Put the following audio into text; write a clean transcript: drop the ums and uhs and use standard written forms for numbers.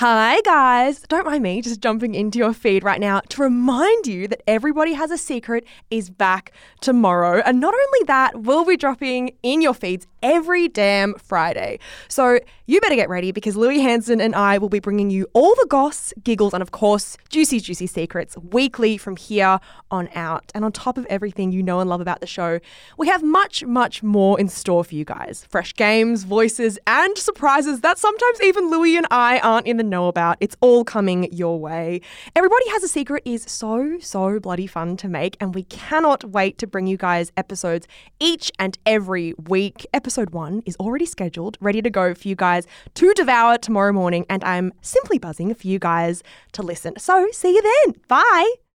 Hi guys! Don't mind me just jumping into your feed right now to remind you that Everybody Has a Secret is back tomorrow. And not only that, we'll be dropping in your feeds every damn Friday. So you better get ready because Louis Hanson and I will be bringing you all the goss, giggles, and of course, juicy secrets weekly from here on out. And on top of everything you know and love about the show, we have much, much more in store for you guys. Fresh games, voices, and surprises that sometimes even Louis and I aren't in the know about. It's all coming your way. Everybody Has a Secret is so bloody fun to make, and we cannot wait to bring you guys episodes each and every week. Episode 1 is already scheduled, ready to go for you guys to devour tomorrow morning, and I'm simply buzzing for you guys to listen. So see you then. Bye.